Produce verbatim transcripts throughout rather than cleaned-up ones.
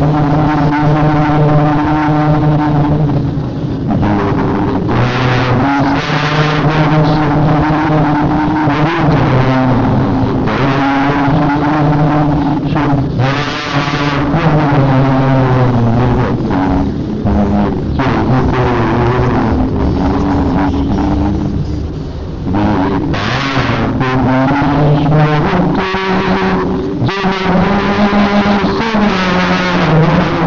Thank you.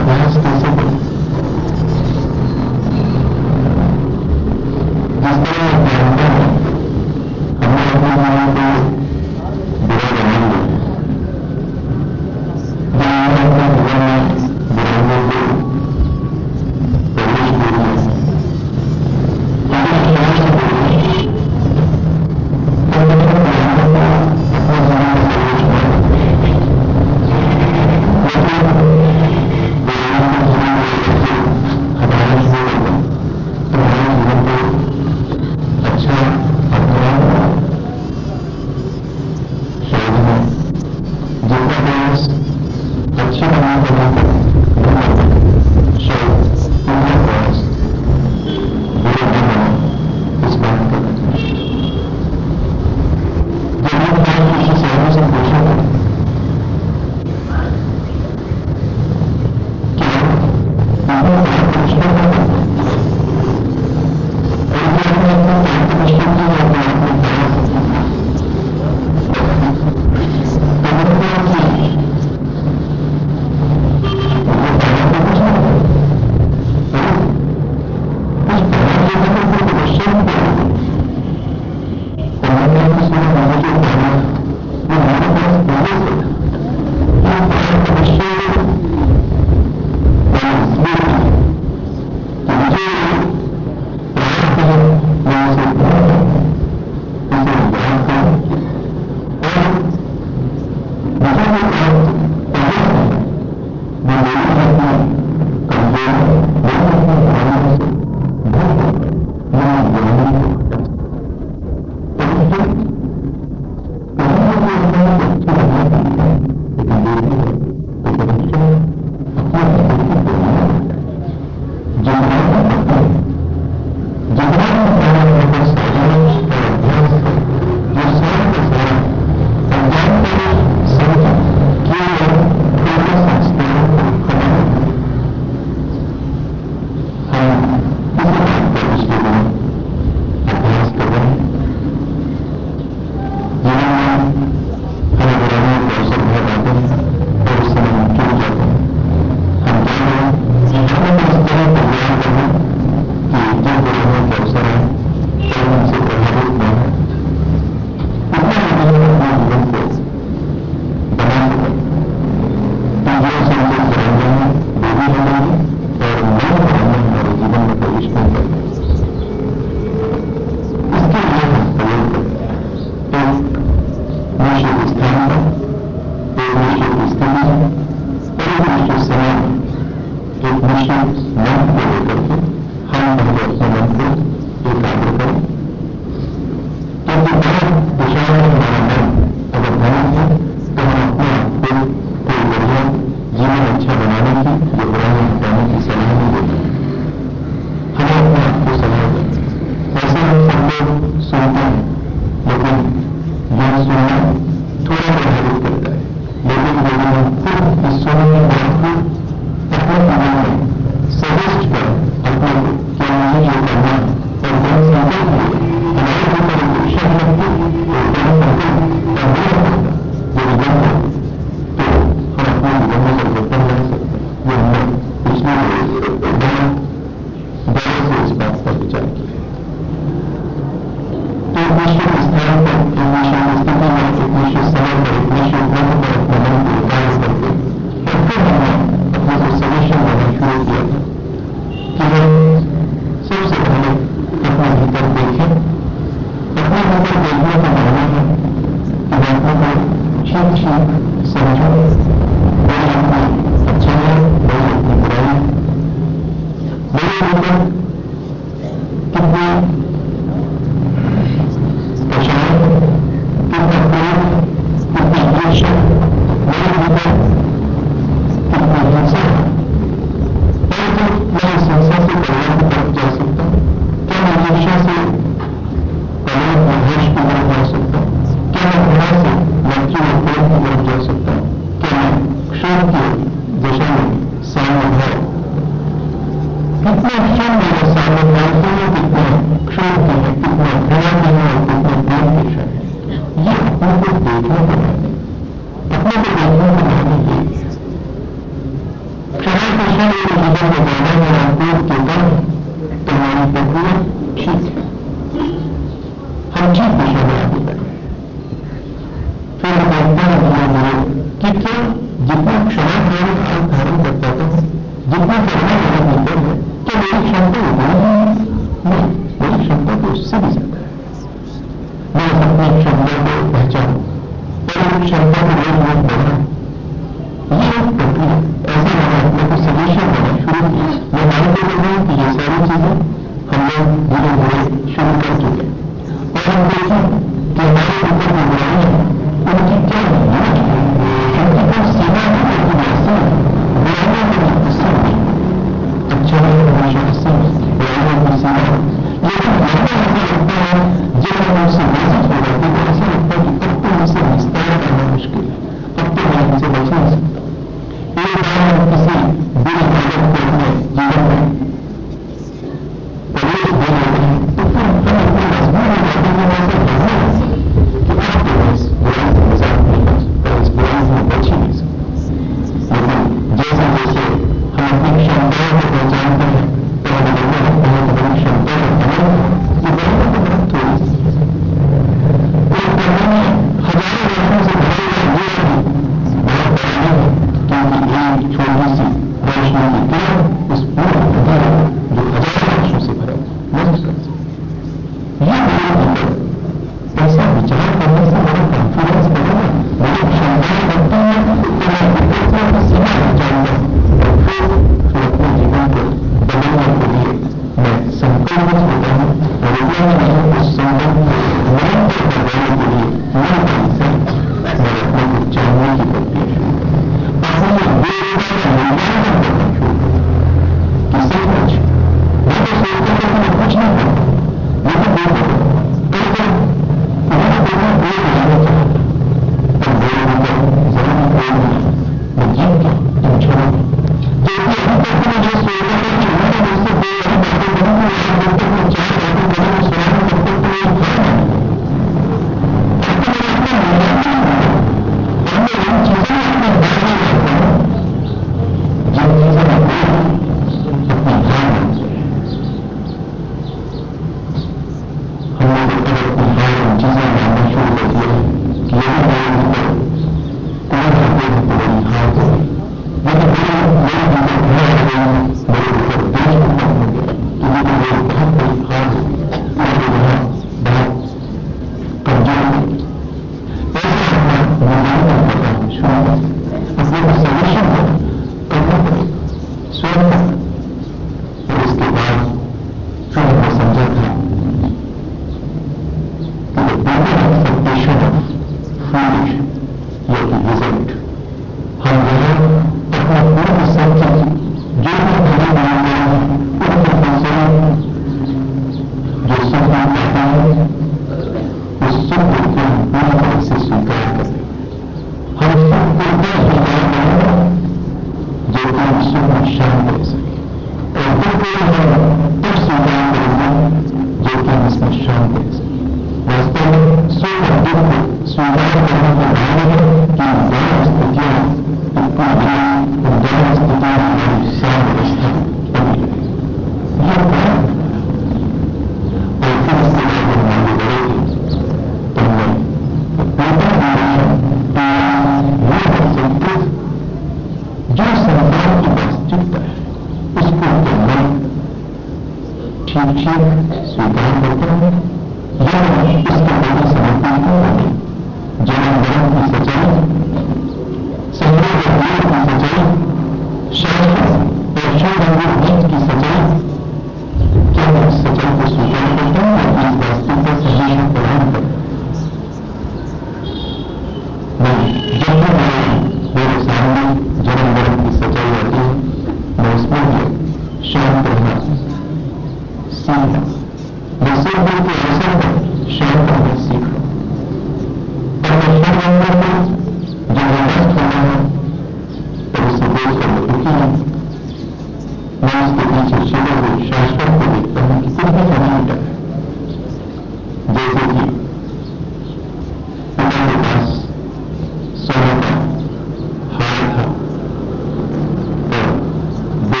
देश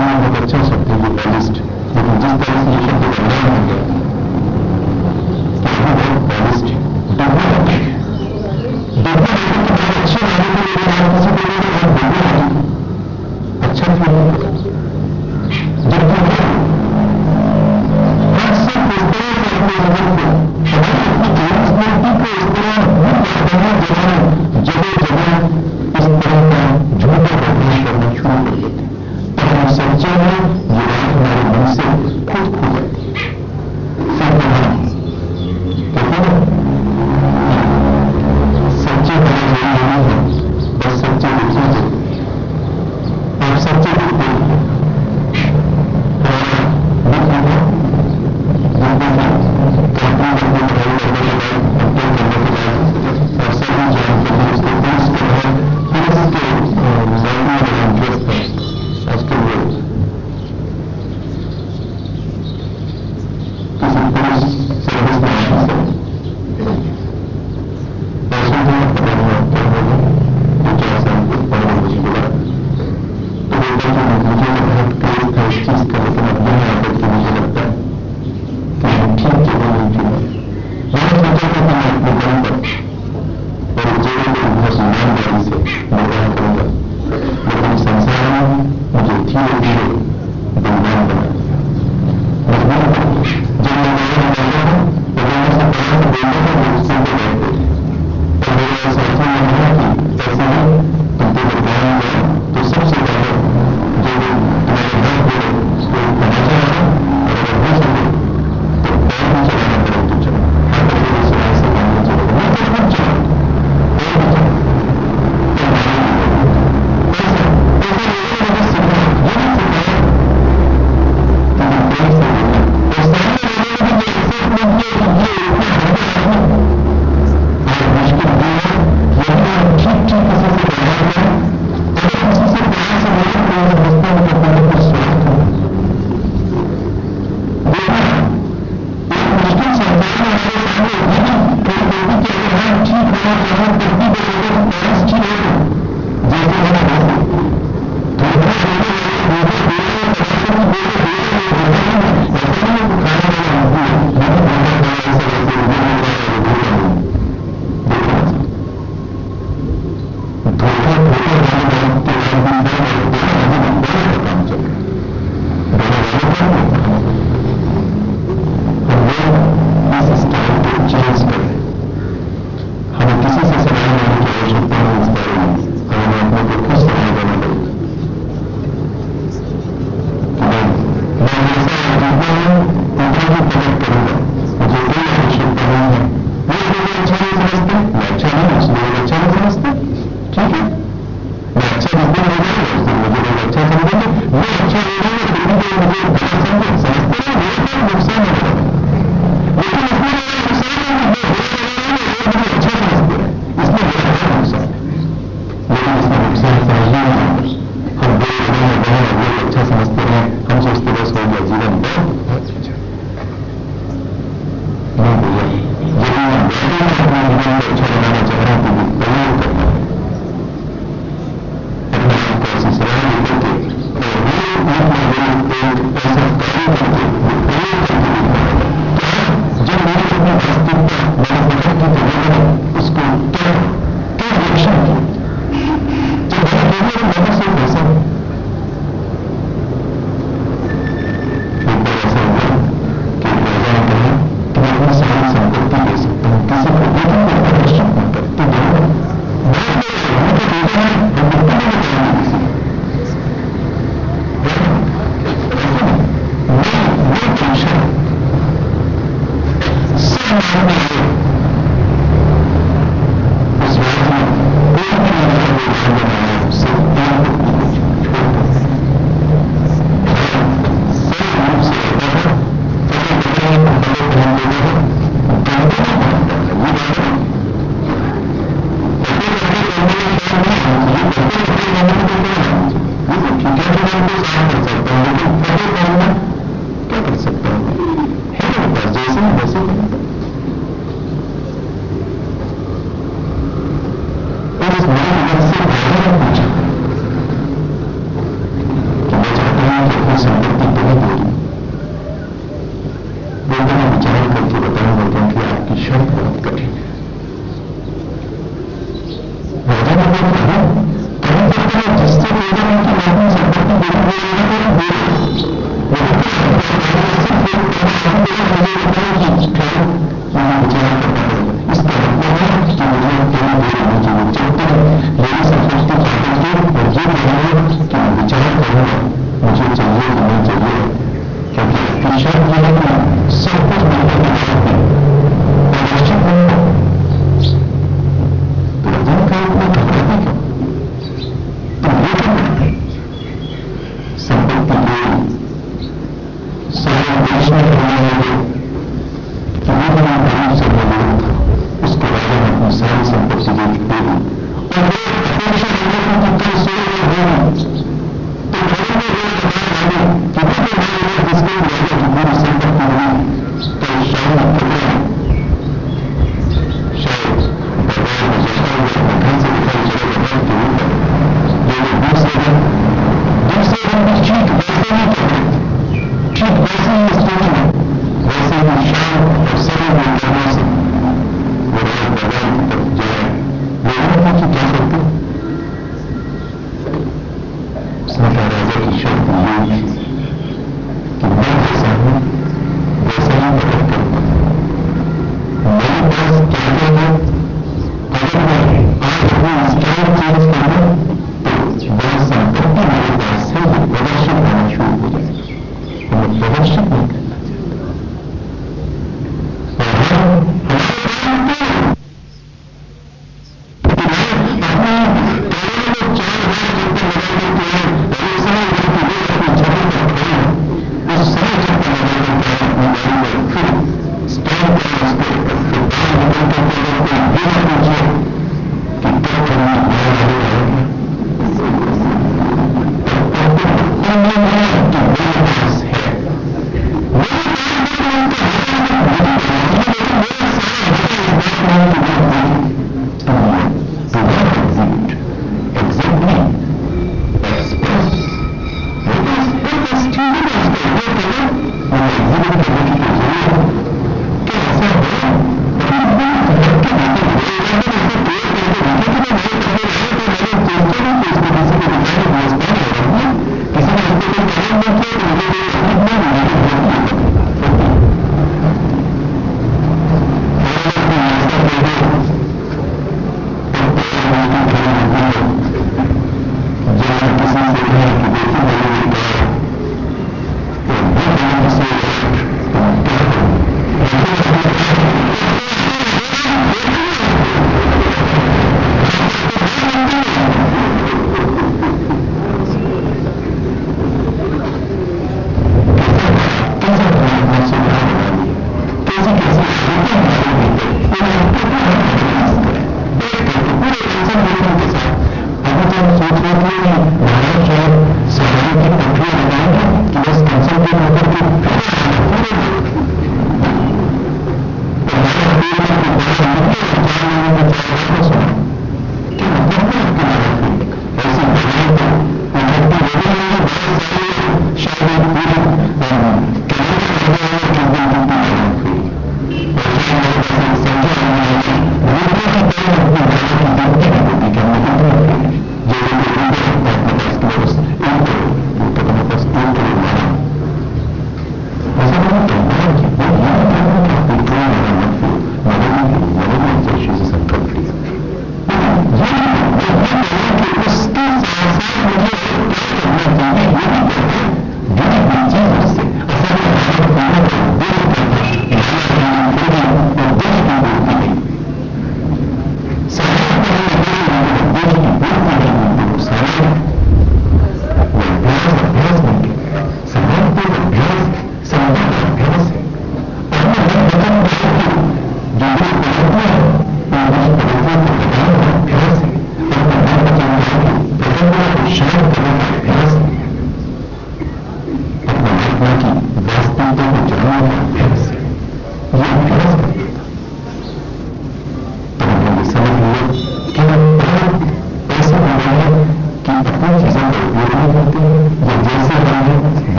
में बहुत अच्छा शब्द है ये पॉलिस्ट, लेकिन जिस तरह से ये शब्द बदलाव हो गया कि अभी बहुत पॉलिस्ट है, दुर्गा लगता है। दुर्गा लगता तो बहुत अच्छे वाले को लेकर आप किसी को लेकर बहुत दुर्गा लगे, अच्छा क्यों नहीं होगा? जब दुर्गा हर से इस तरह से अपने जीवन को हमारी अपनी ट्रांसपोर्टी को इस तरह भूल जाते हैं जहाँ जगह जगह इस तरह का झूठा प्रवेश करना शुरू कर देते हैं, तो हम सच्चे में ये बात हमारे मन से खुद खो जाती है। फिर हम कहते हैं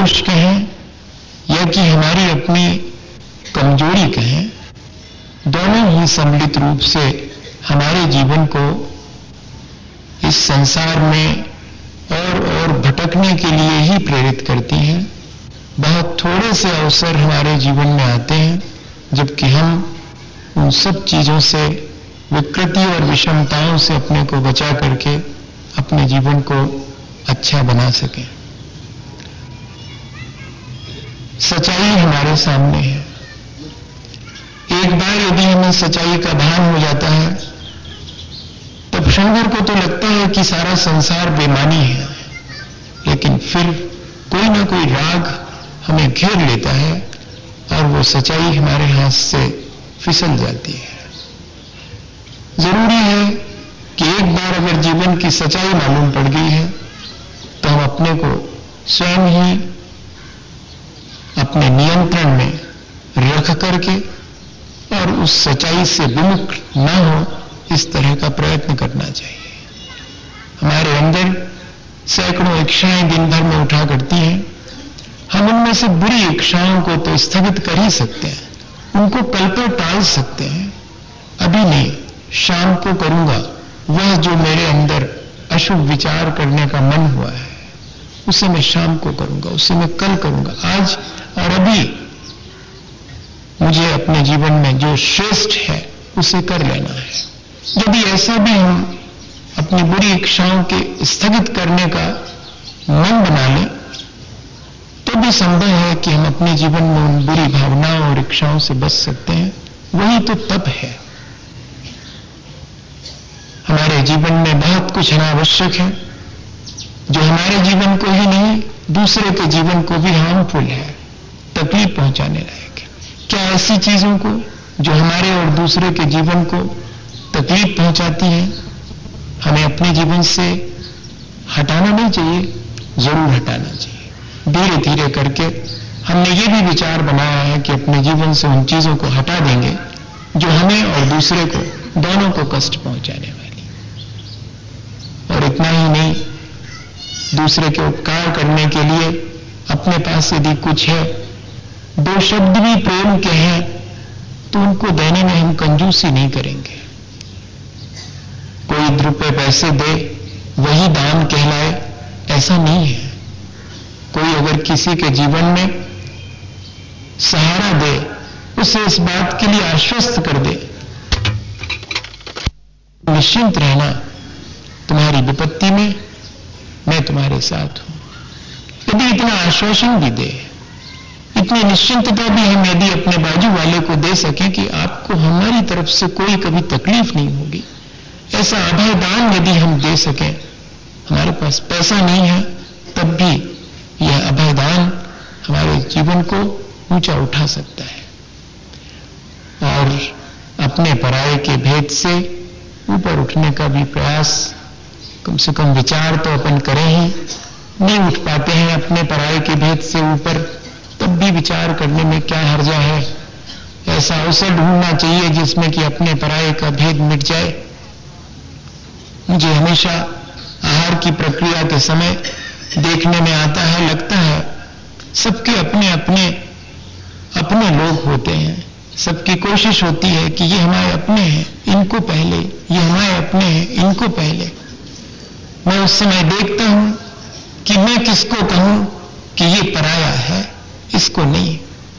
दोष कहें या कि हमारी अपनी कमजोरी कहें, दोनों ही सम्मिलित रूप से हमारे जीवन को इस संसार में और और भटकने के लिए ही प्रेरित करती हैं। बहुत थोड़े से अवसर हमारे जीवन में आते हैं जबकि हम उन सब चीजों से, विकृति और विषमताओं से अपने को बचा करके अपने जीवन को अच्छा बना सकें। सच्चाई हमारे सामने है। एक बार यदि हमें सच्चाई का भान हो जाता है तब क्षण भर को तो लगता है कि सारा संसार बेमानी है, लेकिन फिर कोई ना कोई राग हमें घेर लेता है और वो सच्चाई हमारे हाथ से फिसल जाती है। जरूरी है कि एक बार अगर जीवन की सच्चाई मालूम पड़ गई है तो हम अपने को स्वयं ही अपने नियंत्रण में रख करके और उस सच्चाई से विमुख न हो, इस तरह का प्रयत्न करना चाहिए। हमारे अंदर सैकड़ों इच्छाएं दिन भर में उठा करती हैं। हम उनमें से बुरी इच्छाओं को तो स्थगित कर ही सकते हैं, उनको कल पर टाल सकते हैं। अभी नहीं, शाम को करूंगा वह जो मेरे अंदर अशुभ विचार करने का मन हुआ है, उसे मैं शाम को करूंगा, उसे मैं कल करूंगा। आज और अभी मुझे अपने जीवन में जो श्रेष्ठ है उसे कर लेना है। यदि ऐसा भी हम अपनी बुरी इच्छाओं के स्थगित करने का मन बना लें तो भी संभव है कि हम अपने जीवन में उन बुरी भावनाओं और इच्छाओं से बच सकते हैं। वही तो तप है। हमारे जीवन में बहुत कुछ अनावश्यक है जो हमारे जीवन को ही नहीं, दूसरे के जीवन को भी हार्मफुल है, तकलीफ पहुंचाने लायक है। क्या ऐसी चीजों को जो हमारे और दूसरे के जीवन को तकलीफ पहुंचाती हैं हमें अपने जीवन से हटाना नहीं चाहिए? जरूर हटाना चाहिए। धीरे धीरे करके हमने ये भी विचार बनाया है कि अपने जीवन से उन चीजों को हटा देंगे जो हमें और दूसरे को, दोनों को कष्ट पहुंचाने वाली। और इतना ही नहीं, दूसरे के उपकार करने के लिए अपने पास यदि कुछ है, दो शब्द भी प्रेम के हैं, तो उनको देने में हम कंजूसी नहीं करेंगे। कोई रुपए पैसे दे वही दान कहलाए, ऐसा नहीं है। कोई अगर किसी के जीवन में सहारा दे, उसे इस बात के लिए आश्वस्त कर दे, निश्चिंत रहना, तुम्हारी विपत्ति में मैं तुम्हारे साथ हूं। यदि इतना आश्वासन भी दे, इतनी निश्चिंतता भी हम यदि अपने बाजू वाले को दे सकें कि आपको हमारी तरफ से कोई कभी तकलीफ नहीं होगी, ऐसा अभय दान यदि हम दे सकें, हमारे पास पैसा नहीं है तब भी यह अभय दान हमारे जीवन को ऊंचा उठा सकता है। और अपने पराये के भेद से ऊपर उठने का भी प्रयास, कम से कम विचार तो अपन करें ही। नहीं उठ पाते हैं अपने पराये के भेद से ऊपर, तब भी विचार करने में क्या हर्जा है। ऐसा अवसर ढूंढना चाहिए जिसमें कि अपने पराये का भेद मिट जाए। मुझे हमेशा आहार की प्रक्रिया के समय देखने में आता है, लगता है सबके अपने अपने अपने लोग होते हैं। सबकी कोशिश होती है कि ये हमारे अपने हैं, इनको पहले, ये हमारे अपने हैं, इनको पहले। मैं उस समय देखता हूं कि मैं किसको कहूं कि ये पराया है, इसको नहीं।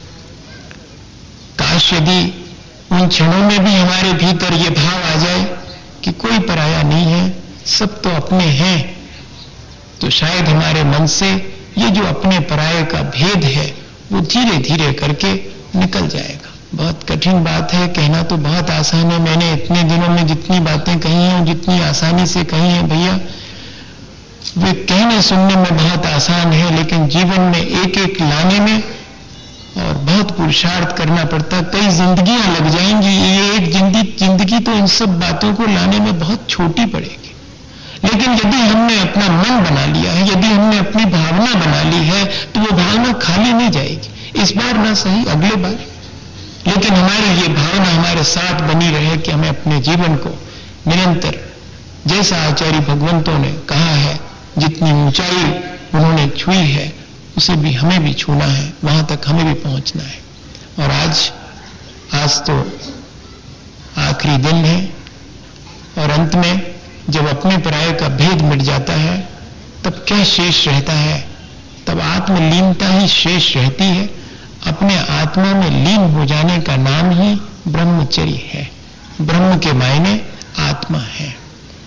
काश यदि उन क्षणों में भी हमारे भीतर ये भाव आ जाए कि कोई पराया नहीं है, सब तो अपने हैं, तो शायद हमारे मन से ये जो अपने पराये का भेद है वो धीरे धीरे करके निकल जाएगा। बहुत कठिन बात है, कहना तो बहुत आसान है। मैंने इतने दिनों में जितनी बातें कही हैं, जितनी आसानी से कही हैं भैया, वे कहने सुनने में बहुत आसान है, लेकिन जीवन में एक एक लाने में और बहुत पुरुषार्थ करना पड़ता। कई जिंदगियां लग जाएंगी। ये एक जिंदगी जिंदगी तो इन सब बातों को लाने में बहुत छोटी पड़ेगी। लेकिन यदि हमने अपना मन बना लिया है, यदि हमने अपनी भावना बना ली है, तो वो भावना खाली नहीं जाएगी। इस बार ना सही, अगले बार, लेकिन हमारी ये भावना हमारे साथ बनी रहे कि हमें अपने जीवन को निरंतर, जैसा आचार्य भगवंतों ने कहा है, जितनी ऊंचाई उन्होंने छुई है उसे भी, हमें भी छूना है, वहां तक हमें भी पहुंचना है। और आज आज तो आखिरी दिन है और अंत में जब अपने पराये का भेद मिट जाता है तब क्या शेष रहता है? तब आत्मलीनता ही शेष रहती है। अपने आत्मा में लीन हो जाने का नाम ही ब्रह्मचर्य है। ब्रह्म के मायने आत्मा है।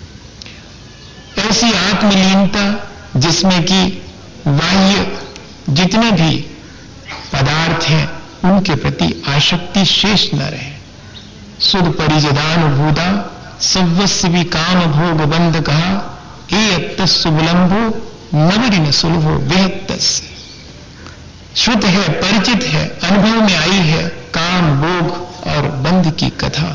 ऐसी आत्मलीनता जिसमें कि बाह्य जितने भी पदार्थ हैं उनके प्रति आसक्ति शेष न रहे। सुध परिजदान भूदा सव्वस्य भी काम भोग बंध कहा, ए अत्तुबलंभो नगरी न सुलभो वेहत्तस्य। श्रुत है, परिचित है, अनुभव में आई है काम, भोग और बंध की कथा।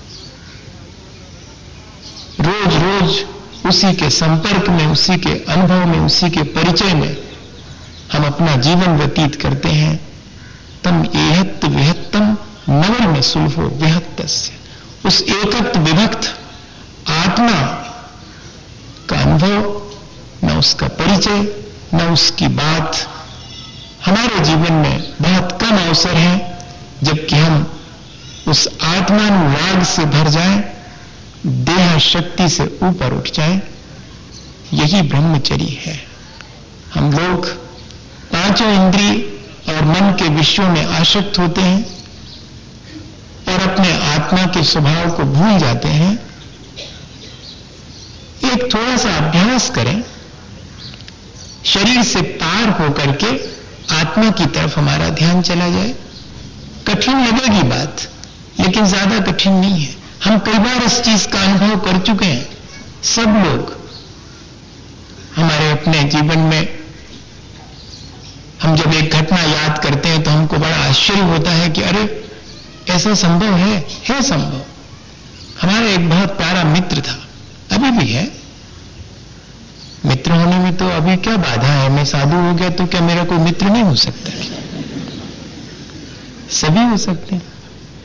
रोज रोज उसी के संपर्क में, उसी के अनुभव में, उसी के परिचय में हम अपना जीवन व्यतीत करते हैं। तम एहत्त विहत्तम नगर में सुलभो विहत्तस्य। उस एकत्व विभक्त आत्मा का अनुभव, न उसका परिचय, न उसकी बात हमारे जीवन में बहुत कम अवसर है, जबकि हम उस आत्मानुराग से भर जाएं, देह शक्ति से ऊपर उठ जाएं। यही ब्रह्मचर्य है। हम लोग पांचों इंद्रिय और मन के विषयों में आसक्त होते हैं और अपने आत्मा के स्वभाव को भूल जाते हैं। एक थोड़ा सा अभ्यास करें, शरीर से पार होकर के आत्मा की तरफ हमारा ध्यान चला जाए। कठिन लगेगी बात, लेकिन ज्यादा कठिन नहीं है। हम कई बार इस चीज का अनुभव कर चुके हैं। सब लोग हमारे अपने जीवन में, हम जब एक घटना याद करते हैं तो हमको बड़ा आश्चर्य होता है कि अरे ऐसा संभव है है संभव। हमारा एक बहुत प्यारा मित्र था, अभी भी है। मित्र होने में तो अभी क्या बाधा है? मैं साधु हो गया तो क्या मेरा कोई मित्र नहीं हो सकता? सभी हो सकते हैं।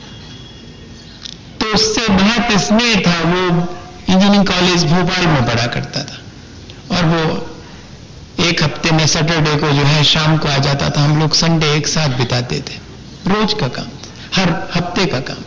तो उससे बहुत स्नेह था। वो इंजीनियरिंग कॉलेज भोपाल में पढ़ा करता था और वो एक हफ्ते में सैटरडे को जो है शाम को आ जाता था। हम लोग संडे एक साथ बिताते थे। रोज का काम, हर हफ्ते का काम।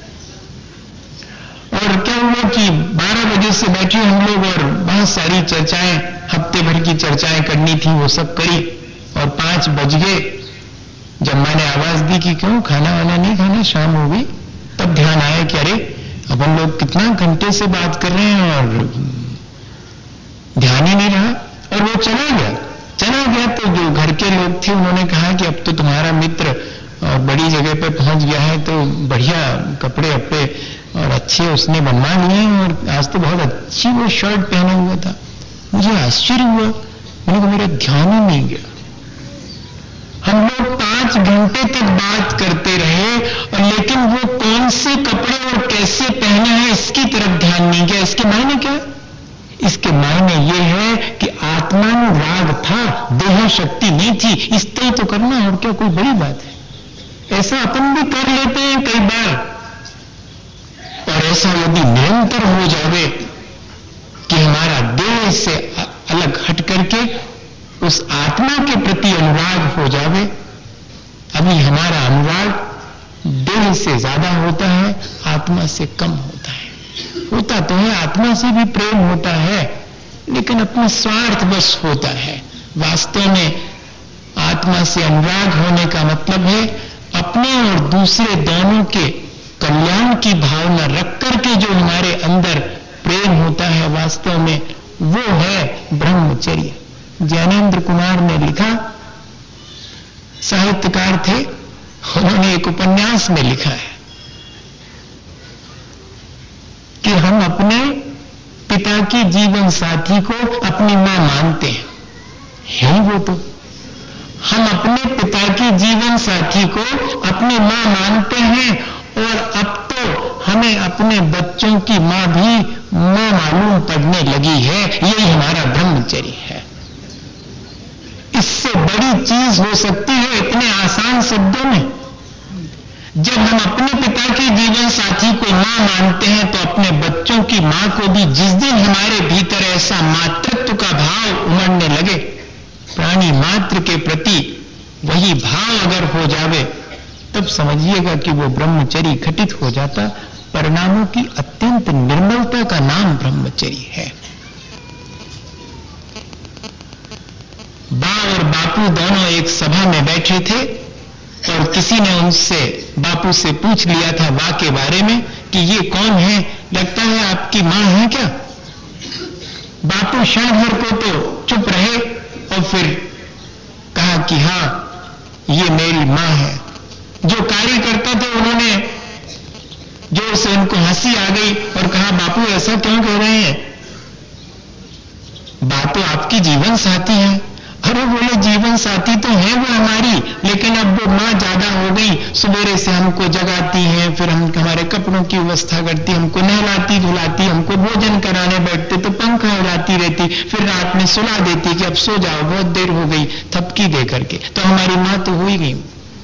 और क्या हुआ कि बारह बजे से बैठे हम लोग और बहुत सारी चर्चाएं, हफ्ते भर की चर्चाएं करनी थी, वो सब करी और पांच बज गए। जब मैंने आवाज दी कि क्यों खाना वाना नहीं खाना, शाम हो गई, तब ध्यान आया कि अरे अपन लोग कितना घंटे से बात कर रहे हैं और ध्यान ही नहीं रहा। और वो चला गया चला गया तो जो घर के लोग थे उन्होंने कहा कि अब तो तुम्हारा मित्र और बड़ी जगह पे पहुंच गया है, तो बढ़िया कपड़े अपड़े और अच्छे उसने बनवा लिए और आज तो बहुत अच्छी वो शर्ट पहने हुआ था। मुझे आश्चर्य हुआ, मैंने कहा मेरा ध्यान ही नहीं गया। हम लोग पांच घंटे तक बात करते रहे और लेकिन वो कौन से कपड़े और कैसे पहने हैं इसकी तरफ ध्यान नहीं गया। इसके मायने क्या? इसके मायने ये है कि आत्मानुराग था, देह शक्ति नहीं थी। इस तरह तो करना और क्या कोई बड़ी बात है? ऐसा अपन भी कर लेते हैं कई बार। और ऐसा यदि निरंतर हो जावे कि हमारा देह से अलग हट करके उस आत्मा के प्रति अनुराग हो जावे। अभी हमारा अनुराग देह से ज्यादा होता है, आत्मा से कम होता है। होता तो है, आत्मा से भी प्रेम होता है, लेकिन अपना स्वार्थ बस होता है। वास्तव में आत्मा से अनुराग होने का मतलब है अपने और दूसरे दोनों के कल्याण की भावना रख करके जो हमारे अंदर प्रेम होता है, वास्तव में वो है ब्रह्मचर्य। ज्ञानेंद्र कुमार ने लिखा, साहित्यकार थे, उन्होंने एक उपन्यास में लिखा है कि हम अपने पिता की जीवन साथी को अपनी मां मानते हैं। है वो तो हम अपने पिता की जीवन साथी को अपनी मां मानते हैं और अब तो हमें अपने बच्चों की मां भी मां मालूम पड़ने लगी है। यही हमारा ब्रह्मचर्य है। इससे बड़ी चीज हो सकती है इतने आसान शब्दों में? जब हम अपने पिता के जीवन साथी को मां मानते हैं तो अपने बच्चों की मां को भी जिस दिन हमारे भीतर ऐसा मातृत्व का भाव उमड़ने लगे, प्राणी मात्र के प्रति वही भाव अगर हो जावे, तब समझिएगा कि वो ब्रह्मचर्य घटित हो जाता। परिणामों की अत्यंत निर्मलता का नाम ब्रह्मचर्य है। बा और बापू दोनों एक सभा में बैठे थे और किसी ने उनसे, बापू से पूछ लिया था बा के बारे में कि ये कौन है, लगता है आपकी मां है क्या? बापू क्षण भर को तो चुप रहे और फिर कहा कि हां, ये मेरी मां है। जो कार्य करते थे उन्होंने जोर से, उनको हंसी आ गई और कहा बापू ऐसा क्यों कह रहे हैं? बात तो आपकी जीवन साथी है। अरे बोले जीवन साथी तो है वो हमारी, लेकिन अब वो मां ज्यादा हो गई। सवेरे से हमको जगाती है, फिर हम हमारे कपड़ों की व्यवस्था करती, हमको नहलाती धुलाती, हमको भोजन कराने बैठते तो पंखा उड़ाती रहती, फिर रात में सुला देती कि अब सो जाओ बहुत देर हो गई, थपकी दे करके। तो हमारी मां तो हो ही गई।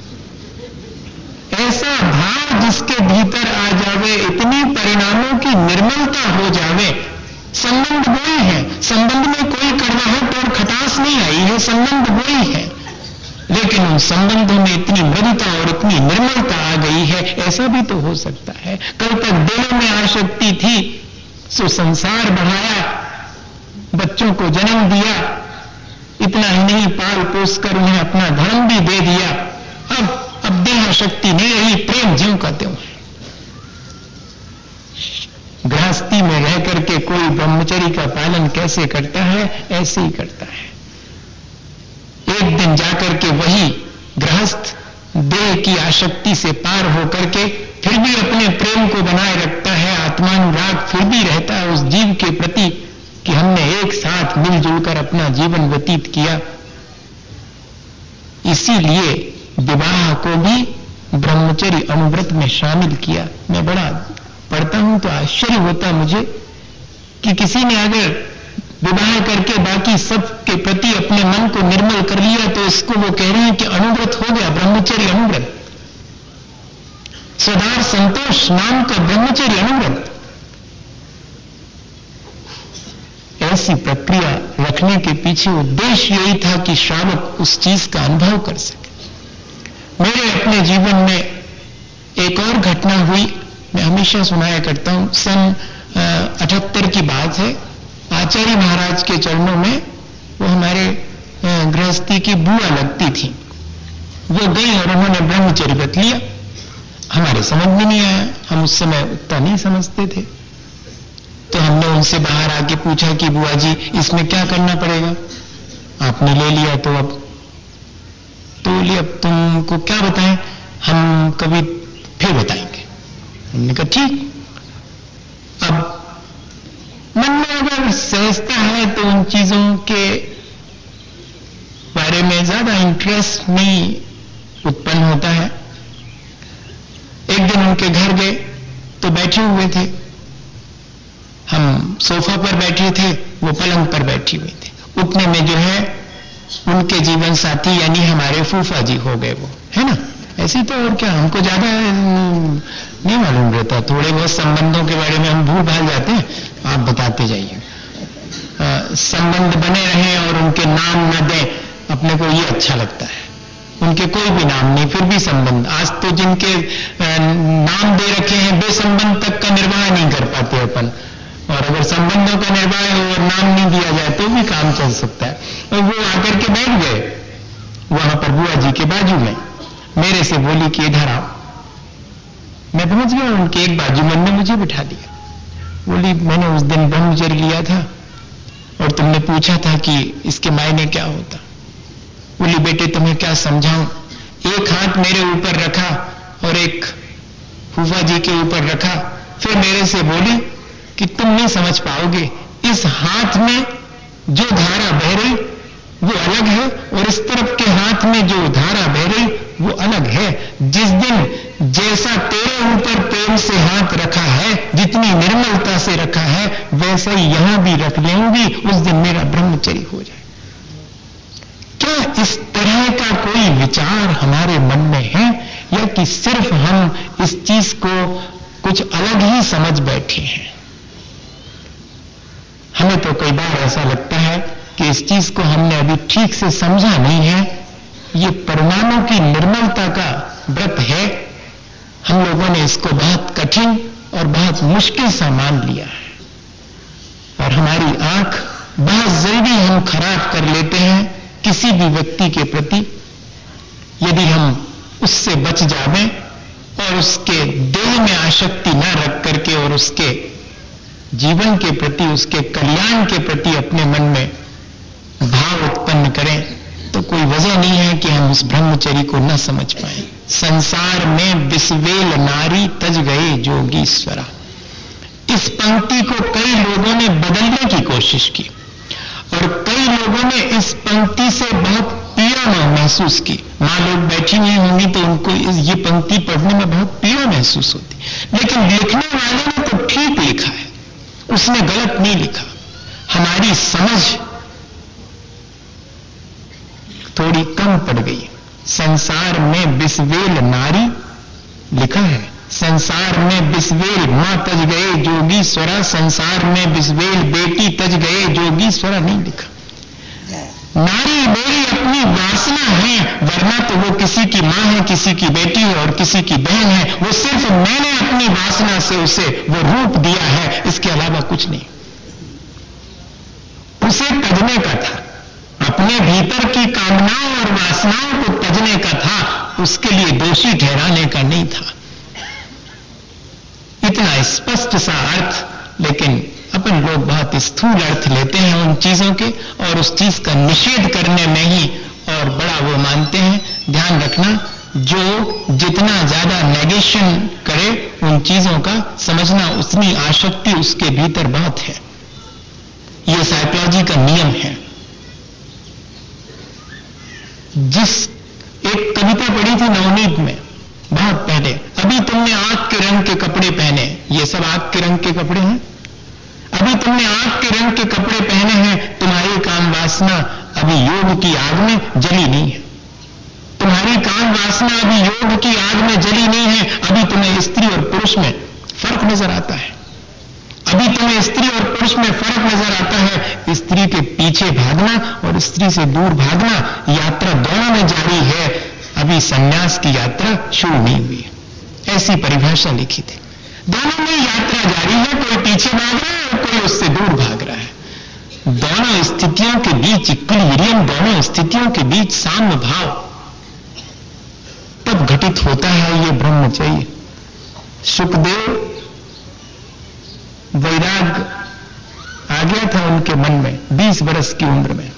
ऐसा भाव जिसके भीतर आ जावे, इतनी परिणामों की निर्मलता हो जावे। संबंध वही है, संबंध में कोई कड़वाहट और खटास नहीं आई है, संबंध वही है, लेकिन उन संबंधों में इतनी मृदुता और इतनी निर्मलता आ गई है। ऐसा भी तो हो सकता है, कल तक दिलों में आसक्ति थी, सो संसार बढ़ाया, बच्चों को जन्म दिया, इतना ही नहीं पाल पोस कर उन्हें अपना धर्म भी दे दिया। अब अब देह शक्ति नहीं रही, प्रेम ज्यों का त्यों है। गृहस्थी में रह करके कोई ब्रह्मचर्य का पालन कैसे करता है, ऐसे ही करता है। एक दिन जाकर के वही गृहस्थ देह की आसक्ति से पार होकर के फिर भी अपने प्रेम को बनाए रखता है, आत्मानुराग फिर भी रहता है उस जीव के प्रति कि हमने एक साथ मिलजुल कर अपना जीवन व्यतीत किया। इसीलिए विवाह को भी ब्रह्मचर्य अनुव्रत में शामिल किया। मैं बड़ा पढ़ता हूं तो आश्चर्य होता मुझे कि किसी ने अगर विवाह करके बाकी सब के प्रति अपने मन को निर्मल कर लिया तो इसको वो कह रहे हैं कि अनुव्रत हो गया, ब्रह्मचर्य अनुव्रत। सदार संतोष नाम का ब्रह्मचर्य अनुव्रत। ऐसी प्रक्रिया रखने के पीछे उद्देश्य यही था कि श्रावक उस चीज का अनुभव कर सके। मेरे अपने जीवन में एक और घटना हुई, मैं हमेशा सुनाया करता हूं। सन अठहत्तर की बात है। आचार्य महाराज के चरणों में वो हमारे गृहस्थी की बुआ लगती थी, वो गई और उन्होंने ब्रह्मचर्य व्रत लिया। हमारे समझ में नहीं आया, हम उस समय उतना नहीं समझते थे। तो हमने उनसे बाहर आके पूछा कि बुआ जी इसमें क्या करना पड़ेगा? आपने ले लिया तो अब तो बोलिए अब तुमको क्या बताएं, हम कभी फिर बताएंगे। हमने कहा ठीक। अब मन में अगर सहजता है तो उन चीजों के बारे में ज्यादा इंटरेस्ट नहीं उत्पन्न होता है। एक दिन उनके घर गए तो बैठे हुए थे, हम सोफा पर बैठे थे, वो पलंग पर बैठी हुई थी। उठने में जो है उनके जीवन साथी यानी हमारे फूफा जी हो गए, वो है ना। ऐसे तो और क्या, हमको ज्यादा नहीं मालूम रहता, थोड़े बहुत संबंधों के बारे में हम भूल भाल जाते हैं, आप बताते जाइए। संबंध बने रहें और उनके नाम न दें, अपने को ये अच्छा लगता है। उनके कोई भी नाम नहीं, फिर भी संबंध। आज तो जिनके नाम दे रखे हैं बेसंबंध तक का निर्वाह नहीं कर पाते अपन, और अगर संबंधों का निर्वाह हो और नाम नहीं दिया जाए तो भी काम चल सकता है। और वो आकर के बैठ गए वहां पर बुआ जी के बाजू में, मेरे से बोली कि इधर आओ। मैं पहुंच गया उनके एक बाजू में, ने मुझे बिठा दिया। बोली मैंने उस दिन ब्रह्मचर्य लिया था और तुमने पूछा था कि इसके मायने क्या होता। बोली बेटे तुम्हें क्या समझाऊं, एक हाथ मेरे ऊपर रखा और एक फूफा जी के ऊपर रखा, फिर मेरे से बोली कि तुम नहीं समझ पाओगे, इस हाथ में जो धारा बह रही वो अलग है और इस तरफ के हाथ में जो धारा बह रही वो अलग है। जिस दिन जैसा तेरे ऊपर प्रेम से हाथ रखा है, जितनी निर्मलता से रखा है, वैसा ही यहां भी रख लेंगी, उस दिन मेरा ब्रह्मचर्य हो जाए। क्या इस तरह का कोई विचार हमारे मन में है, या कि सिर्फ हम इस चीज को कुछ अलग ही समझ बैठे हैं? हमें तो कई बार ऐसा लगता है कि इस चीज को हमने अभी ठीक से समझा नहीं है। ये परमाणु की निर्मलता का व्रत है। हम लोगों ने इसको बहुत कठिन और बहुत मुश्किल सा मान लिया है, और हमारी आंख बहुत जल्दी हम खराब कर लेते हैं किसी भी व्यक्ति के प्रति। यदि हम उससे बच जावें और उसके देह में आसक्ति न रख करके और उसके जीवन के प्रति, उसके कल्याण के प्रति अपने मन में भाव उत्पन्न करें, तो कोई वजह नहीं है कि हम उस ब्रह्मचर्य को न समझ पाए। संसार में बिस्वेल नारी तज गए जोगीश्वरा। इस पंक्ति को कई लोगों ने बदलने की कोशिश की, और कई लोगों ने इस पंक्ति से बहुत पीड़ा महसूस की। मां लोग बैठी हुई होंगी तो उनको ये पंक्ति पढ़ने में बहुत पीड़ा महसूस होती, लेकिन लिखने वाले ने तो ठीक लिखा है, उसने गलत नहीं लिखा। हमारी समझ थोड़ी कम पड़ गई। संसार में बिस्वेल नारी लिखा है, संसार में बिस्वेल मां तज गए जोगीश्वरा, संसार में बिस्वेल बेटी तज गए जोगीश्वरा नहीं लिखा। नारी मेरी अपनी वासना है, वरना तो वो किसी की मां है, किसी की बेटी है और किसी की बहन है। वो सिर्फ मैंने अपनी वासना से उसे वो रूप दिया है, इसके अलावा कुछ नहीं। उसे तजने का था, अपने भीतर की कामनाओं और वासनाओं को तजने का था, उसके लिए दोषी ठहराने का नहीं था। इतना स्पष्ट सा अर्थ, लेकिन अपन लोग बहुत स्थूल अर्थ लेते हैं उन चीजों के, और उस चीज का निषेध करने में ही और बड़ा वो मानते हैं। ध्यान रखना, जो जितना ज्यादा नेगेशन करे उन चीजों का, समझना उतनी आसक्ति उसके भीतर बहुत है। ये साइकोलॉजी का नियम है। जिस एक कविता पढ़ी थी नवनीत में बहुत पहले, अभी तुमने आग के रंग के कपड़े पहने, ये सब आग के रंग के कपड़े हैं। अभी तुमने आग के रंग के कपड़े पहने हैं, तुम्हारी काम वासना अभी योग की आग में जली नहीं है। तुम्हारी काम वासना अभी योग की आग में जली नहीं है। अभी तुम्हें स्त्री और पुरुष में फर्क नजर आता है। अभी तुम्हें स्त्री और पुरुष में फर्क नजर आता है। स्त्री के पीछे भागना और स्त्री से दूर भागना, यात्रा दोनों में जारी है। अभी संन्यास की यात्रा शुरू नहीं हुई है। ऐसी परिभाषा लिखी थी। दोनों में यात्रा जारी है, कोई पीछे भाग रहा है और कोई उससे दूर भाग रहा है। दोनों स्थितियों के बीच इक्विलिब्रियम, दोनों स्थितियों के बीच साम्य भाव तब घटित होता है ये ब्रह्मचर्य। सुखदेव वैराग्य आ गया था उनके मन में बीस वर्ष की उम्र में,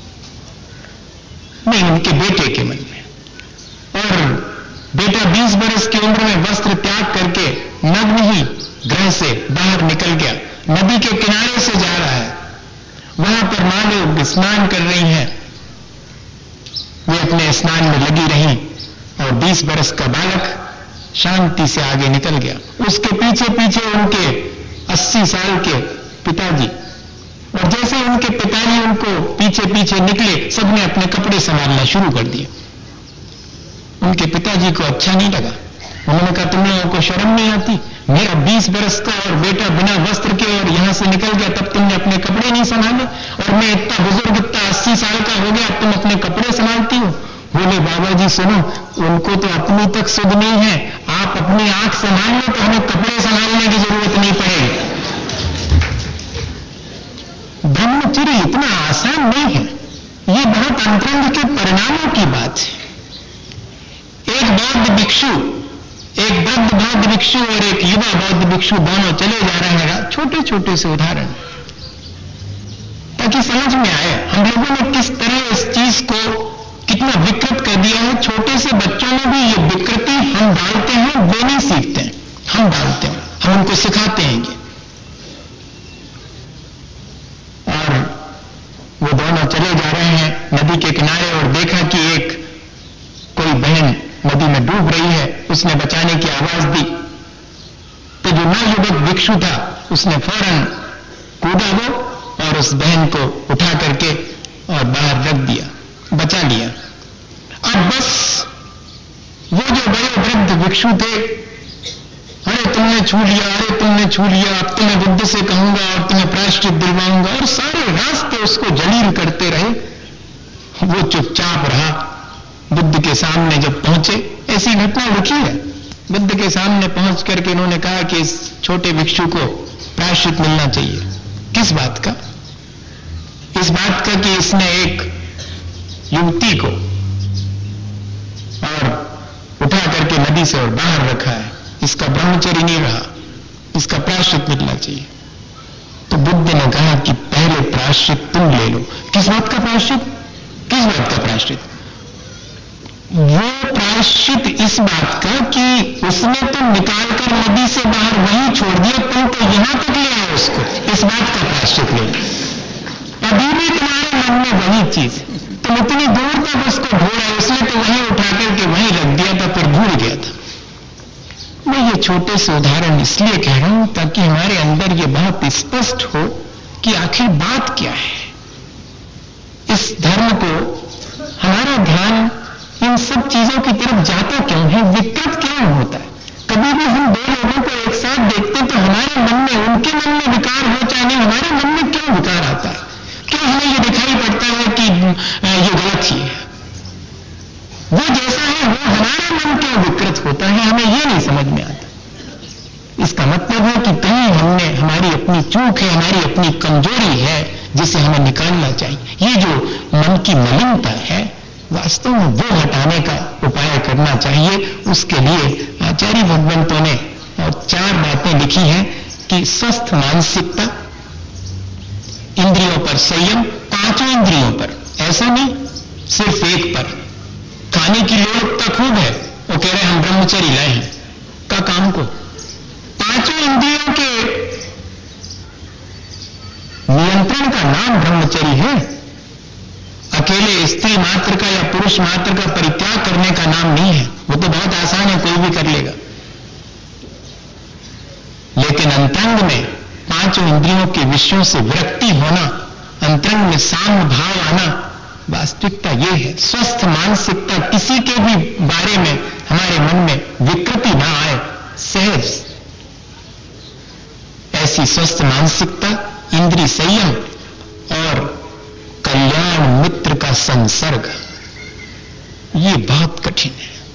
नहीं उनके बेटे के मन में, और बेटा बीस वर्ष की उम्र में वस्त्र त्याग करके नग्न ही गृह से बाहर निकल गया। नदी के किनारे से जा रहा है, वहां पर मां लोग स्नान कर रही हैं, वे अपने स्नान में लगी रहीं, और बीस वर्ष का बालक शांति से आगे निकल गया। उसके पीछे पीछे उनके अस्सी साल के पिताजी, और जैसे उनके पिताजी उनको पीछे पीछे निकले, सबने अपने कपड़े संभालना शुरू कर दिए। उनके पिताजी को अच्छा नहीं लगा। उन्होंने कहा, तुम लोगों को शर्म नहीं आती? मेरा बीस बरस का और बेटा बिना वस्त्र के और यहां से निकल गया, तब तुमने अपने कपड़े नहीं संभाले, और मैं इतना बुजुर्ग, इतना अस्सी साल का हो गया, अब तुम अपने कपड़े संभालती हो? बोले, बाबा जी सुनो, उनको तो अपनी तक सुध नहीं है, आप अपनी आंख संभाल लो तो हमें कपड़े संभालने की जरूरत नहीं पड़ेगी। ब्रह्मचर्य इतना आसान नहीं है, ये बहुत अंतरंग के परिणामों की बात है। एक बौद्ध भिक्षु, एक वृद्ध बौद्ध भिक्षु और एक युवा बौद्ध भिक्षु दोनों चले जा रहे हैं। छोटे छोटे से उदाहरण ताकि समझ में आए हम लोगों ने किस तरह इस चीज को कितना विकृत कर दिया है। छोटे से बच्चों में भी ये विकृति हम डालते हैं, वे नहीं सीखते हैं, हम डालते हैं, हम उनको सिखाते हैं ये। और वो दोनों चले जा रहे हैं नदी के किनारे, और देखा कि एक कोई बहन नदी में डूब रही है, उसने बचाने की आवाज दी, तो जो नवयुवक भिक्षु था उसने फौरन कूदा वो और उस बहन को उठा करके और बाहर रख दिया, बचा लिया। अब बस वो जो बड़े वृद्ध भिक्षु थे, अरे तुमने छू लिया, अरे तुमने छू लिया, अब तो मैं बुद्ध से कहूंगा और तुम्हें प्रायश्चित दिलवाऊंगा, और सारे रास्ते उसको जलील करते रहे। वो चुपचाप रहा। बुद्ध के सामने जब पहुंचे, ऐसी घटना लिखी है, बुद्ध के सामने पहुंच करके उन्होंने कहा कि इस छोटे भिक्षु को प्रायश्चित मिलना चाहिए। किस बात का? इस बात का कि इसने एक युवती को और उठा करके नदी से और बाहर रखा है, इसका ब्रह्मचर्य नहीं रहा, इसका प्रायश्चित मिलना चाहिए। तो बुद्ध ने कहा कि पहले प्रायश्चित तुम ले लो। किस बात का प्रायश्चित? किस बात का प्रायश्चित? वो प्रायश्चित इस बात का कि उसने तो निकाल कर नदी से बाहर वहीं छोड़ दिया, तुम तो यहां तक ले आए उसको, इस बात का प्रायश्चित ले लो। अभी भी तुम्हारे मन में वही चीज, तुम इतनी दूर तक उसको ढूंढा, उसने तो वहीं उठा करके वहीं रख दिया था, फिर भूल गया था। मैं ये छोटे से उदाहरण इसलिए कह रहा हूं ताकि हमारे अंदर ये बहुत स्पष्ट हो कि आखिर बात क्या है। इस धर्म को हमारा ध्यान इन सब चीजों की तरफ जाता क्यों है, विकृत क्यों होता है? कभी भी हम दो लोगों को एक साथ देखते हैं तो हमारे मन में, उनके मन में विकार हो चाहे नहीं, हमारे मन में क्यों विकार आता है? क्यों हमें ये दिखाई पड़ता है कि ये गलत ही है? वो जैसा है वो हमारा मन क्यों विकृत होता है, हमें ये नहीं समझ में आता। इसका मतलब है कि कहीं हमने, हमारी अपनी चूक है, हमारी अपनी कमजोरी है जिसे हमें निकालना चाहिए। ये जो मन की मलिनता है, वास्तव में वो हटाने का उपाय करना चाहिए। उसके लिए आचार्य भगवंतों ने और चार बातें लिखी हैं कि स्वस्थ मानसिकता, इंद्रियों पर संयम, पांचों इंद्रियों पर, ऐसा नहीं सिर्फ एक पर। खाने की लोलुपता खूब है, वो कह रहे हम ब्रह्मचर्य लाए हैं का काम को। पांचों इंद्रियों के नियंत्रण का नाम ब्रह्मचर्य है। अकेले स्त्री मात्र का या पुरुष मात्र का परित्याग करने का नाम नहीं है। वो तो बहुत आसान है, कोई भी कर लेगा। लेकिन अंतरंग में पांचों इंद्रियों के विषयों से विरक्ति होना, अंतरंग में साम्य भाव आना, वास्तविकता यह है। स्वस्थ मानसिकता, किसी के भी बारे में हमारे मन में विकृति ना आए, सहज ऐसी स्वस्थ मानसिकता, इंद्रिय संयम और कल्याण मित्र का संसर्ग, ये बहुत कठिन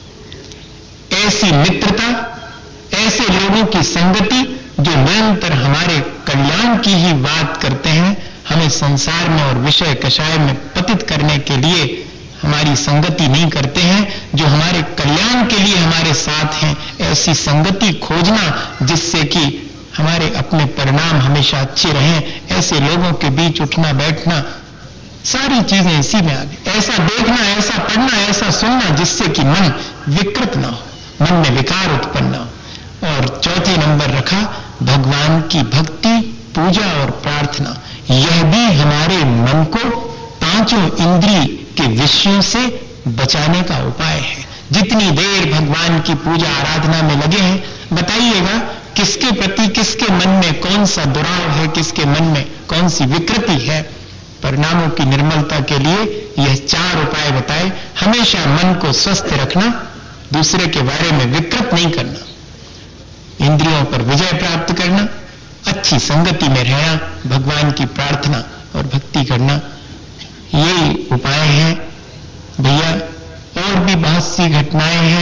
है। ऐसी मित्रता, ऐसे लोगों की संगति जो निरंतर हमारे कल्याण की ही बात करते हैं, हमें संसार में और विषय कषाय में पतित करने के लिए हमारी संगति नहीं करते हैं, जो हमारे कल्याण के लिए हमारे साथ हैं। ऐसी संगति खोजना जिससे कि हमारे अपने परिणाम हमेशा अच्छे रहें। ऐसे लोगों के बीच उठना बैठना, सारी चीजें इसी में आ गई। ऐसा देखना, ऐसा पढ़ना, ऐसा सुनना जिससे कि मन विकृत ना हो, मन में विकार उत्पन्न ना हो। और चौथे नंबर रखा भगवान की भक्ति, पूजा और प्रार्थना। यह भी हमारे मन को पांचों इंद्रिय के विषयों से बचाने का उपाय है। जितनी देर भगवान की पूजा आराधना में लगे हैं, बताइएगा किसके प्रति, किसके मन में कौन सा दुराव है, किसके मन में कौन सी विकृति है। परिणामों की निर्मलता के लिए यह चार उपाय बताए। हमेशा मन को स्वस्थ रखना, दूसरे के बारे में विकृत नहीं करना, इंद्रियों पर विजय प्राप्त करना, अच्छी संगति में रहना, भगवान की प्रार्थना और भक्ति करना, ये उपाय हैं भैया। और भी बहुत सी घटनाएं हैं।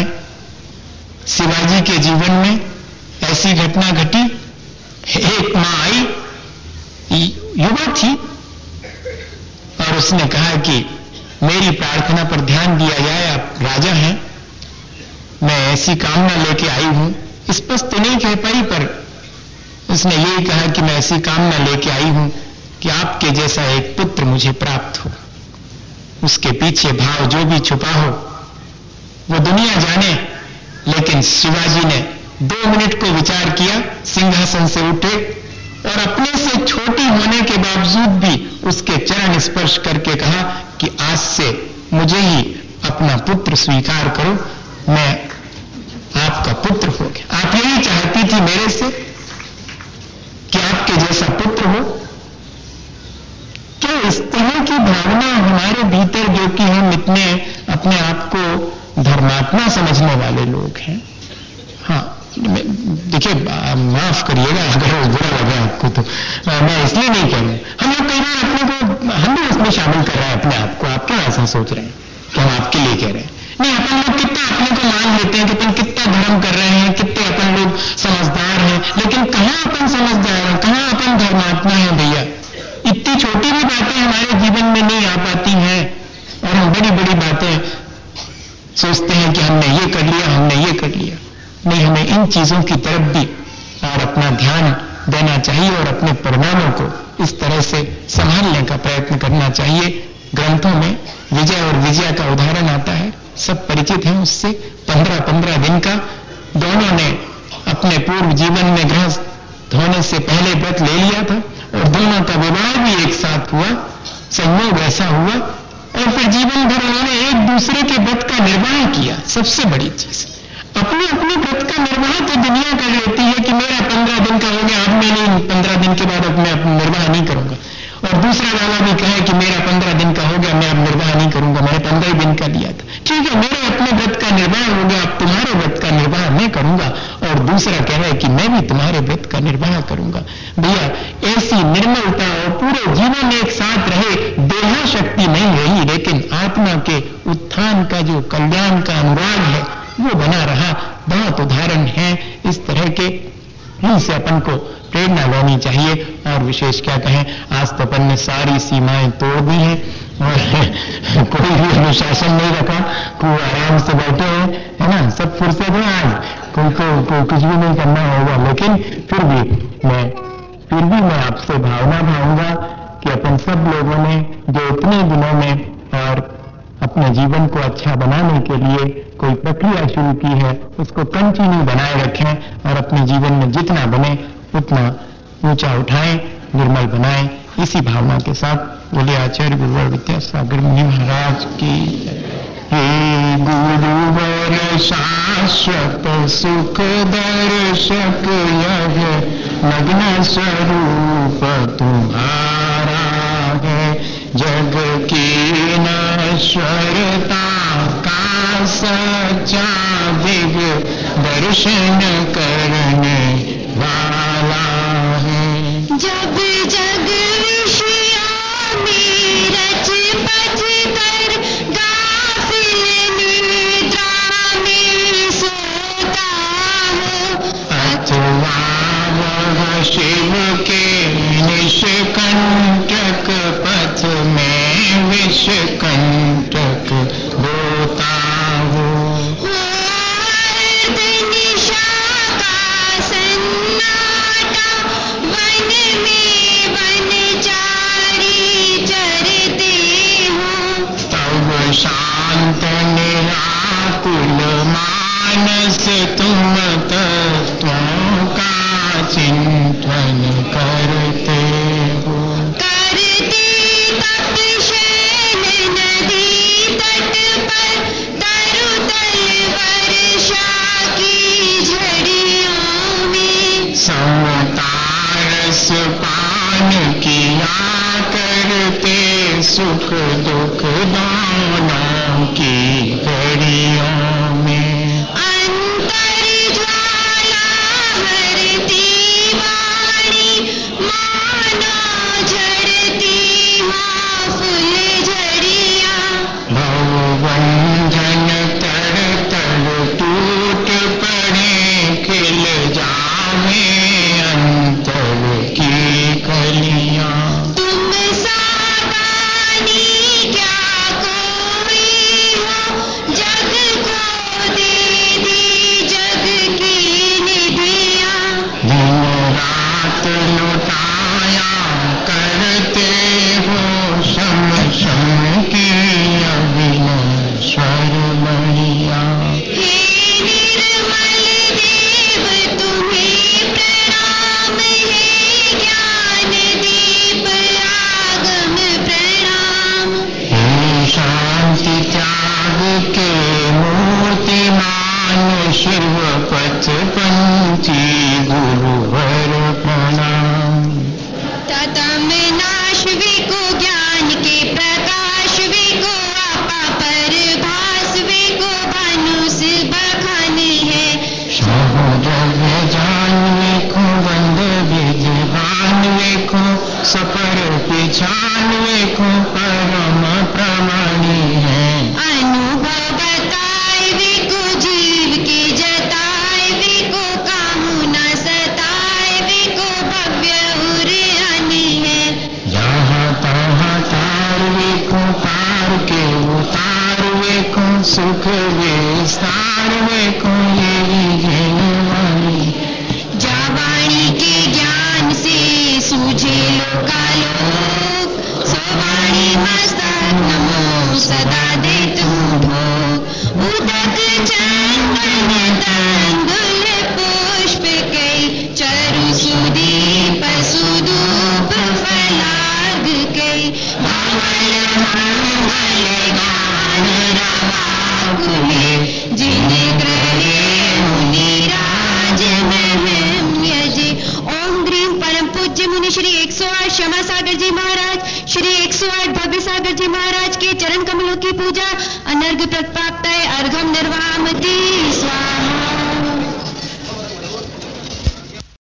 शिवाजी के जीवन में ऐसी घटना घटी, एक मां आई, युवा थी, और उसने कहा कि मेरी प्रार्थना पर ध्यान दिया जाए, आप राजा हैं, मैं ऐसी कामना लेके आई हूं। स्पष्ट तो नहीं कह पाई, पर उसने यही कहा कि मैं ऐसी कामना लेके आई हूं कि आपके जैसा एक पुत्र मुझे प्राप्त हो। उसके पीछे भाव जो भी छुपा हो वो दुनिया जाने। लेकिन शिवाजी ने दो मिनट को विचार किया, सिंहासन से उठे और अपने से छोटी होने के बावजूद भी उसके चरण स्पर्श करके कहा कि आज से मुझे ही अपना पुत्र स्वीकार करो, मैं आपका पुत्र हो गया। आप यही चाहती थी मेरे से कि आपके जैसा पुत्र हो। क्या इस तरह की भावना हमारे भीतर, जो कि हम इतने अपने आप को धर्मात्मा समझने वाले लोग हैं, हाँ, देखिए माफ करिएगा अगर बुरा लगे आपको तो मैं इसलिए नहीं कह रहा हूं। हम लोग कई बार अपने को हम भी उसमें शामिल कर रहे हैं अपने आप को। आप क्यों ऐसा सोच रहे हैं कि हम आपके लिए कह रहे हैं? नहीं, अपन लोग कितना अपने को मान लेते हैं कि अपन कितना धर्म कर रहे हैं, कितने अपन लोग समझदार हैं, लेकिन कहां अपन समझदार हैं, कहां अपन धर्मात्मा हैं भैया? इतनी छोटी भी बातें हमारे जीवन में नहीं आ पाती हैं और हम बड़ी बड़ी बातें सोचते हैं कि हमने ये कर लिया, हमने ये कर लिया। नहीं, हमें इन चीजों की तरफ भी और अपना ध्यान देना चाहिए और अपने परिणामों को इस तरह से संभालने का प्रयत्न करना चाहिए। ग्रंथों में विजय और विजया का उदाहरण आता है, सब परिचित हैं उससे। पंद्रह पंद्रह दिन का दोनों ने अपने पूर्व जीवन में गृहस्थ होने से पहले व्रत ले लिया था और दोनों का विवाह भी एक साथ हुआ, संयोग ऐसा हुआ और फिर जीवन भर उन्होंने एक दूसरे के व्रत का निर्वाह किया। सबसे बड़ी चीज, अपने अपने व्रत का निर्वाह तो दुनिया कर लेती है कि मेरा पंद्रह दिन का हो गया, अब मैं नहीं, पंद्रह दिन के बाद अब मैं निर्वाह नहीं करूंगा। और दूसरा वाला भी कहे कि मेरा पंद्रह दिन का हो गया, मैं अब निर्वाह नहीं करूंगा, मैंने पंद्रह दिन का लिया था। ठीक है, मेरे अपने व्रत का निर्वाह हो गया, अब तुम्हारे व्रत का निर्वाह मैं करूंगा। और दूसरा कह रहा है कि मैं भी तुम्हारे व्रत का निर्वाह करूंगा। भैया, ऐसी निर्मलता और पूरे जीवन एक साथ रहे, देहा शक्ति नहीं रही, लेकिन आत्मा के उत्थान का जो कल्याण का अनुराग है वो बना रहा। बहुत उदाहरण है इस तरह के, इनसे अपन को प्रेरणा लेनी चाहिए। और विशेष क्या कहें, आज तो अपन ने सारी सीमाएं तोड़ दी हैं और कोई भी अनुशासन नहीं रखा, कोई आराम से बैठे हैं, है ना, सब फुर्सत है आज, कोई को, को कुछ भी नहीं करना होगा। लेकिन फिर भी मैं फिर भी मैं आपसे भावना भाऊंगा कि अपन सब लोगों ने जो इतने दिनों में और अपने जीवन को अच्छा बनाने के लिए कोई प्रक्रिया शुरू की है, उसको कंटिन्यू बनाए रखें और अपने जीवन में जितना बने उतना ऊंचा उठाएं, निर्मल बनाएं। इसी भावना के साथ बोले आचार्य गुरुवर विद्यासागर मुनि महाराज की। हे गुरुवर शाश्वत सुख दर्शक यह नग्न स्वरूप तुम्हारा है, जग की नश्वरता का सच्चा दिव्य दर्शन करने वाला है। जब जग विषयों में रच पच कर गाफिल निद्रा में सोता हो, अथवा वह शिव के निष्कंटक पथ में विषकंटक होता हो, अर्ध निशा का सन्नाटा विस्तार वे खोले वाणी। जावाणी के ज्ञान से सूझे लोकालोक, सोवाणी मस्तक नमो सदा दे तू भोग। उदक चंदन तंदुल पुष्प कई, चरु सुदीप सुधूप फलाग कई। भवन मंगल गान रवाकुले, जिन ग्रहे मुनि राज महिम यजे। ओम ग्रीम परम पूज्य मुनि श्री एक सौ आठ क्षमा सागर जी महाराज, श्री एक सौ आठ भव्य सागर जी महाराज के चरण कमलों की पूजा अनर्घ प्राप्त है।